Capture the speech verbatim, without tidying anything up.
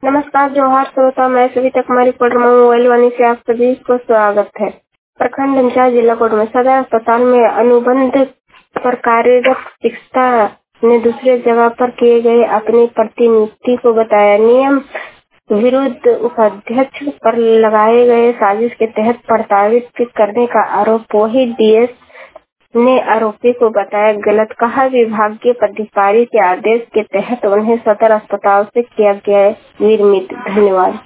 नमस्कार, जोहार श्रोता। मैं सविता कुमारी कोडरमा मोबाइल वाणी से आप सभी को स्वागत है। प्रखंड अंचार जिला कोडरमा सदर अस्पताल में अनुबंध पर कार्यरत चिकित्सा ने दूसरे जगह पर किए गए अपनी प्रतिनियुक्ति को बताया नियम विरुद्ध उपाध्यक्ष पर लगाए गए साजिश के तहत प्रताड़ित करने का आरोप। वही डीएस ने आरोपी को बताया गलत। कहा विभागीय पदाधिकारी के आदेश के तहत उन्हें सदर अस्पताल से किया गया विरमित। धन्यवाद।